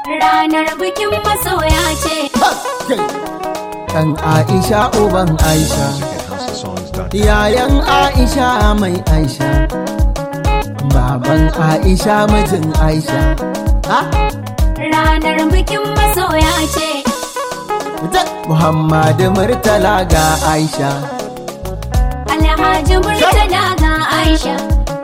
ranar bikin masoya ce. Ɗan Aisha uban Aisha, yayan Aisha mai Aisha, baban Aisha mijin Aisha. Ranar bikin masoya ce. Muhammadu Murtala ga Aisha, Alhaji Murtala ga Aisha.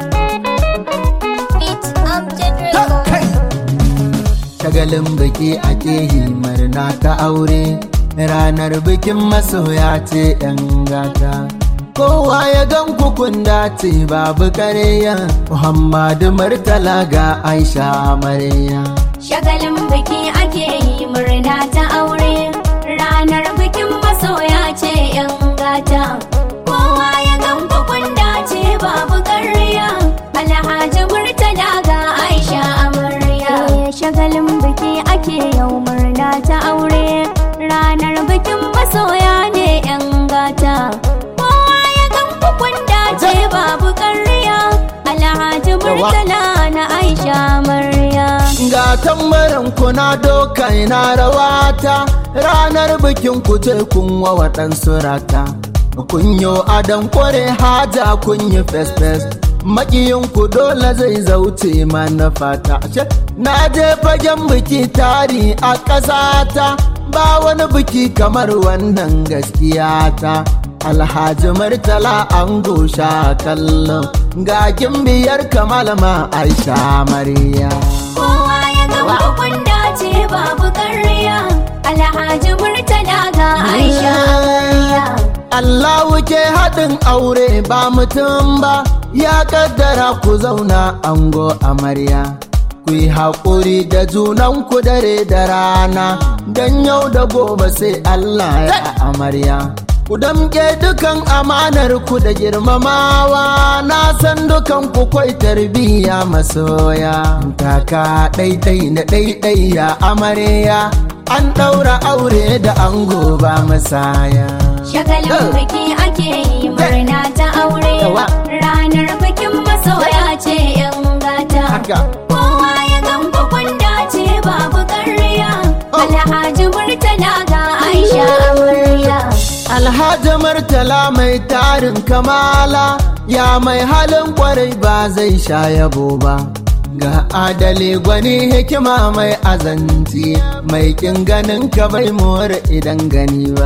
shagalin biki ake yi murna ta aure, ranar bikin masoya ce ‘yan gata. Kowa ya gan kukun dace babu kareya, Muhammadu Murtala ga Aisha amarya. Shagalin biki ake yi murna ta aure, ranar bikin masoya ce ‘yan gata. Kowa ya gan kukun dace babu kareya, Alhaji Murtala ga Aisha amarya. Shagalin biki ake yau murna ta aure, ranar bikin masoya ne ‘yan gata. Kowa ya gan kukun dace babu karya, Alhaji Murtala na Aisha amarya. Ga tambarin kuna doka ina rawata, ranar bikin ku ce kun wa waɗansu rata. Kun yi adon kware haja kun yi fes-fes, makiyinku dole zai zauce mana fata. Na je fagen biki tari a ƙasata, ba wani biki kamar wannan gaskiya ta. Alhaji Murtala an gosha kallon ga biyar kamalama Aisha Mariya. Kowa ya ga kukun dace babu karya, Alhaji Murtala ga Aisha Mariya. Allah wuke haɗin aure ba mutum ba, ya kaddara ku zauna ango amarya. Ku yi haƙuri da junanku dare da rana, don yau da gobe sai Allah ya amarya. Ku damƙe dukan amanar ku da girmamawa, na san dukan ku kwai tarbiyya masoya. Kaka ɗaiɗai na ɗaiɗai ya amarya, an ɗaura aure da ango ba masaya. Shagalin biki ake yi murna ta aure, ranar bikin masoya ce ‘yan gata. Kowa ya gan kukun dace babu karya, Alhaji Murtala ga Aisha amarya. Alhaji Murtala mai tarin kamala, ya mai halin kwarai ba zai sha yabo ba. Ga adali gwani hikima mai azanci, mai kin ganin ka bai more idan gani ba.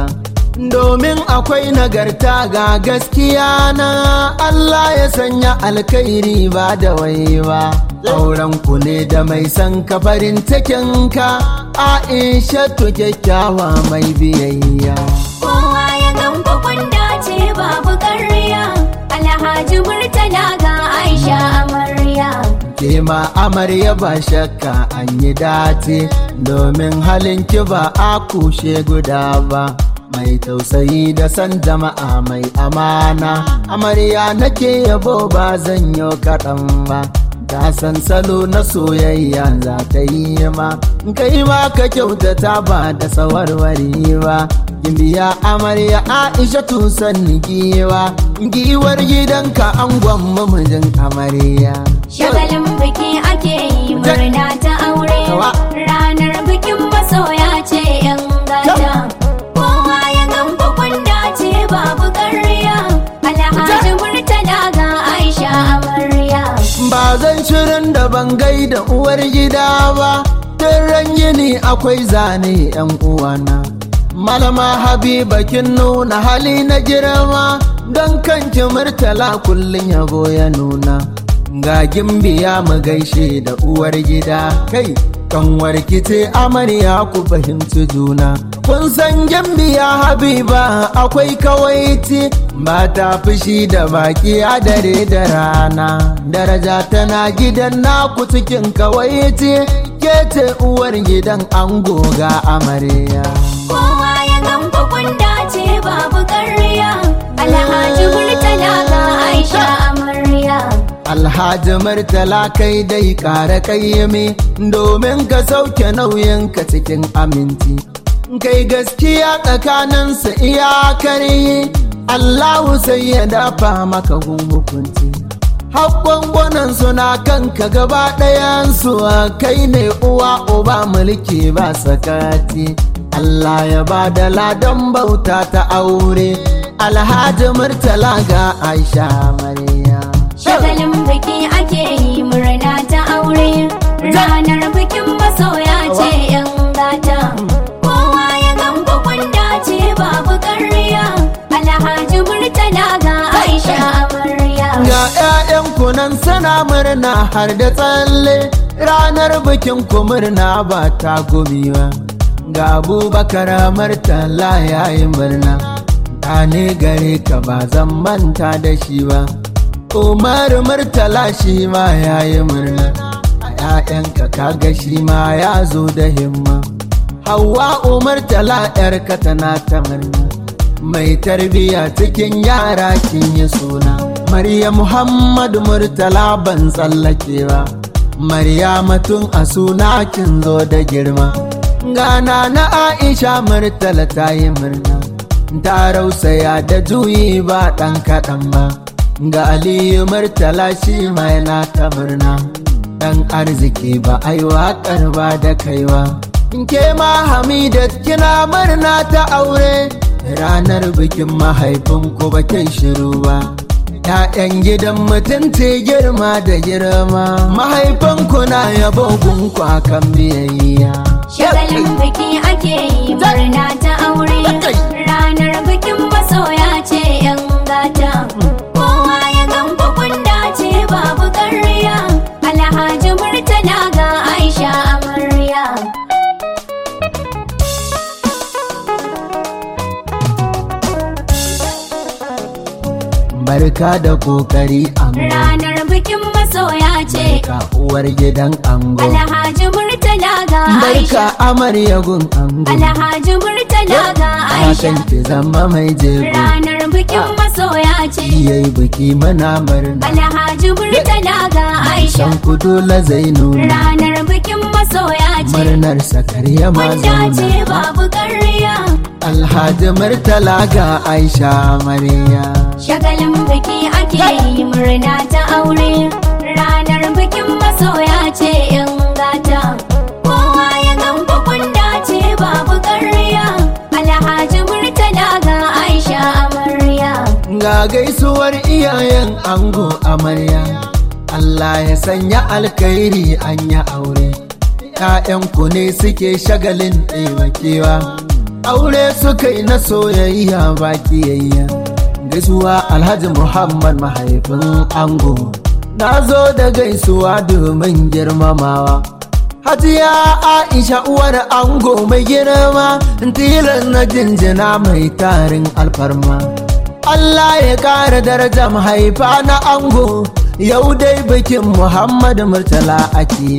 Domin akwai nagarta ga gaskiya na, Allah ya sanya alkhairi ba da waiwa. Auren ku ne da mai san ka farin cikin ka, Aisha to kyakkyawa mai biyayya. Kowa ya gan kukun dace babu karya, Alhaji Murtala ga Aisha amarya. Ke ma amarya ba shakka an yi dace, domin halin ki ba a kushe guda ba. Mai tausayi da san jama'a mai amana, amarya nake yabo ba zan yi kaɗan ba. Ta san salo na soyayya za ta yi ma, kai ma ka kyautata ba da sawarwari ba. Gimbiya amarya Aisha tusan giwa, giwar gidanka angon mamijin amarya. Shagalin biki ake yi murna ta aure, ranar bikin masoya ce ‘yan gata. Kowa ya gan kukun dace babu karya, Alhaji Murtala ga Aisha amarya. Ba zan shirin da ban gaida uwar gida ba, tun ran yini akwai zane ‘yan uwana. Malama Habiba kin nuna hali na girma, don kanki Murtala kullum yabo ya nuna. Ga gimbiya mu gaishe da uwar gida, kai kanwar kice amarya ku fahimci juna. Kun san gimbiya Habiba akwai kawaiti, ba ta fushi da baki a dare da rana. Daraja tana gidan naku cikin kawaiti, ke ce uwar gidan ango ga amarya. Kowa ya gan kukun dace babu karya, Alhaji Murtala ga Aisha amarya. Alhaji Murtala kai dai ƙara kayyami, domin ka sauke nauyinka cikin aminci. Kai gaskiya tsakaninsu iyakar yi, Allahu sai ya dafa maka gun hukunci. haƙwanƙwanan suna kanka gaba ɗayansu kai ne uwa uba mulki ba sakati. Allah ya ba da ladan bauta ta aure Alhaji Murtala ga Aisha Amarya. Shagalin biki ake yi murna ta aure, ranar bikin masoya ce yan gata. Kowa ya gamba kwanda ce babu ƙarya, Alhaji Murtala ga Aisha Amarya. Ga 'ya'yan kunan suna murna har da tsalle, ranar bikin ku murna ba ta gumiwa. Ga Abubakar Murtala ya yi murna, ta ne gare ka ba zan manta da shi ba. Umar Murtala shi ma ya yi murna, a 'ya'yanka kaga shi ma ya zo da himma. Hauwa Murtala 'yarka tana ta murna, mai tarbiya cikin yara kin yi suna. Maryam Muhammad Murtala ban tsallake ba, Maryamatun a suna kin zo da girma. Gana na Aisha Murtala ta yi murna, ta rausaya da juyi ba ɗan kaɗan ba. Ga Aliyu Murtala shi ma yana ta murna, ɗan arziki ba ai waƙar ba da kaiwa. Ke ma Hamidat kina murna ta aure, ranar bikin mahaifinku ba kai shiru ba. ‘Ya'yan gidan mutunci girma da girma, mahaifanku na yabo gunku akan biyayya. Shagalin biki ake yi murna ta aure, ranar bikin masoya ce yan gata. Kowa ya gamba kwanda ce babu ƙarya, Alhaji Murtala ga Aisha Amarya. Barka da kokari ango, Ranar bikin masoya ce, ka uwar gidan ango. Alhaji Murtala ga Barka Aisha. amarya gun ango, Alhaji Murtala ga Aisha. hakan ki zama mai jego. Ranar bikin masoya ce, Yayi biki mana murna, Alhaji Murtala ga Aisha. san ku dole zai nuna. Ranar bikin masoya ce, Murnar sakariya ma wanda ce zauna. babu ƙarya. Alhaji Murtala ga Aisha Amarya. Shagalin biki ake yi murna ta aure, ranar bikin masoya ce yan gata. Kowa ya gamba kwanda ce babu ƙarya, Alhaji Murtala ga Aisha Amarya. Ga gaisuwar iyayen ango amarya, Allah ya sanya alkhairi an ya aure. ‘Ya'yanku ne suke shagalin ɗewakewa, aure suka yi na soyayya ba kiyayya. Gaisuwa Alhaji Muhammad mahaifin ango, na zo da gaisuwa domin girmamawa. Hajiya Aisha uwar ango mai girma, tilan na jinjina mai tarin alfarma. Allah ya ƙara daraja mahaifa na ango, yau dai bikin Muhammad Murtala ake.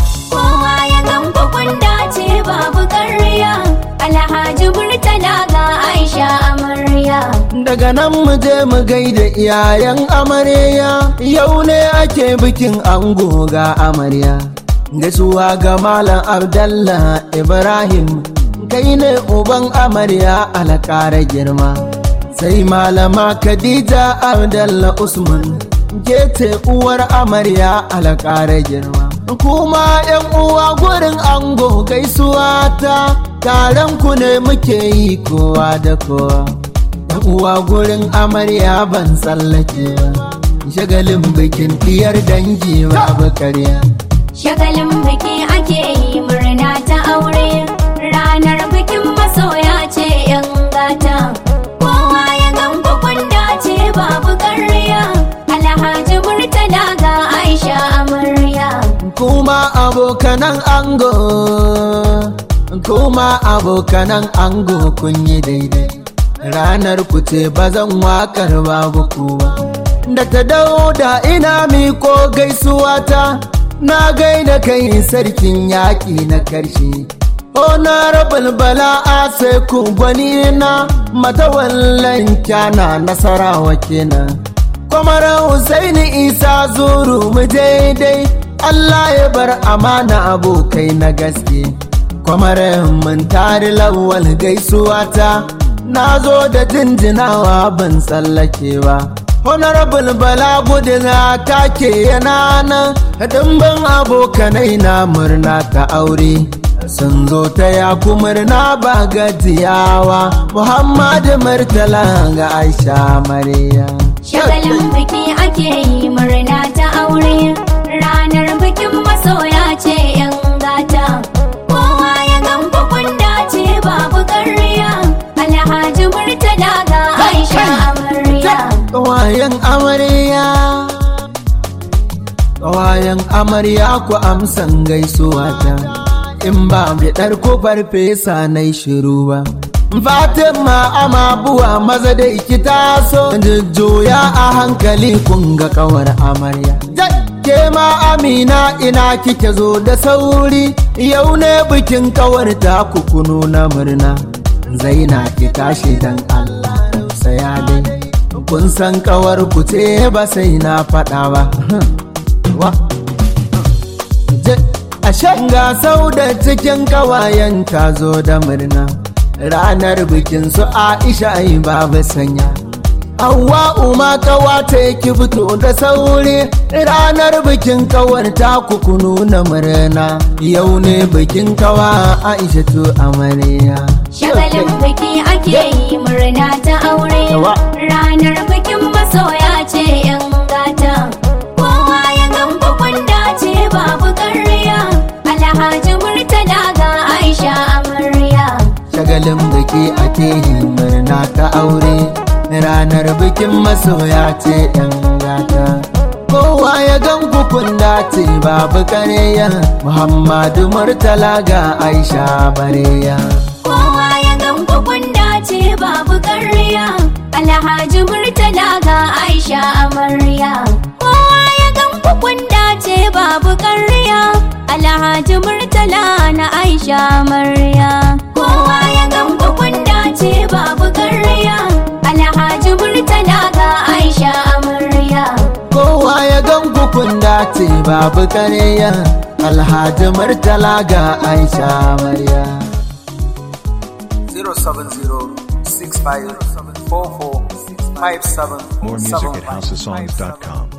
Kowa ya gamba kwanda ce babu ƙarya, Alhaji Murtala ga Aisha Amarya. Daga nan mu je mu gaida iyayen amarya, yau ne ake bikin ango ga amarya. Gaisuwa ga Malam Abdallah Ibrahim, kai ne uban amarya alƙara girma. Sai Malama Khadija Abdallah Usman, ke ce uwar amarya alƙara girma. Kuma ‘yan uwa gurin ango gaisuwa ta, taron ku ne muke yi kowa da kowa. ‘Yan uwa gurin amarya ban tsallake ba, shagalin bikin diyar dangi babu karya. Shagalin biki ake yi murna ta aure, ranar bikin masoya ce yan gata. Kowa ya gamba kwanda ce babu ƙarya, Alhaji Murtala ga Aisha Amarya. Kuma abokanan ango, kuma abokanan ango kun yi daidai. Ranar ku ce bazan wakar babu kuwa. Da ta dauda ina miko gaisuwa ta, na gaida kai sarkin yaƙi na karshe. Honorable Bala sai ku gwani na matawallan kyana nasarawa kenan. Kwamar Husaini Isa Zuru mu dai, Allah ya bar amana abokai na gaske. Kwamar mun tari lawal gaisuwa ta, na zo da jinjinawa ban tsallake ba. honorable bala guduna take yana nan dimbin abokanai na murna ta aure sun zo ta ya murna ba gajiyawa Muhammadu Murtala ga Aisha Mariya. Shagalin biki ake yi murna ta aure ranar bikin masoya ce yan gata kowa ya gamfa kunda ce babu ƙarya Alhaji Murtala ga Aisha Amarya. Ƙawayen amarya ku amsan gaisuwa ta in ba biɗar ku farfesa na shiru ba. Fatima amabuwa maza da iki taso jujjuya a hankali kun ga ƙawar amarya. Ke ma Amina ina kike zo da sauri yau ne bikin ƙawar ta ku kunu na murna. Zaina ki tashi dan Allah saya dai kun san ƙawar ku ce ba sai na faɗa ba. A shanga sau da cikin ƙawayen ta zo da murna ranar bikin su Aisha ai babu sanya. Hawwa'u ma ƙawata ki fito da sauri ranar bikin ƙawar ta kunu na murna yau ne bikin ƙawa Aisha to amarya. Shagalin biki ake yi murna ta aure ranar bikin masoya ce yan gata kowa ya gamfa kunda ce babu ƙarya Alhaji Murtala ga Aisha Amarya. Shagalin biki ake yi murna ta aure ranar bikin masoya ce yan gata kowa ya gan kunda ce babu ƙarya Muhammadu Murtala ga Aisha Mariya. Kowa ya gamfa kunda ce babu ƙarya Alhaji Murtala ga Aisha Amarya. Kowa ya gamfa kunda ce babu ƙarya Alhaji Murtala na Aisha Amarya. Kowa ya gamfa kunda ce babu ƙarya Alhaji Murtala ga Aisha Amarya. Kowa ya gan kunda ce babu ƙarya Alhaji Murtala ga Aisha Mariya. 07065445775. More music at housesongs.com.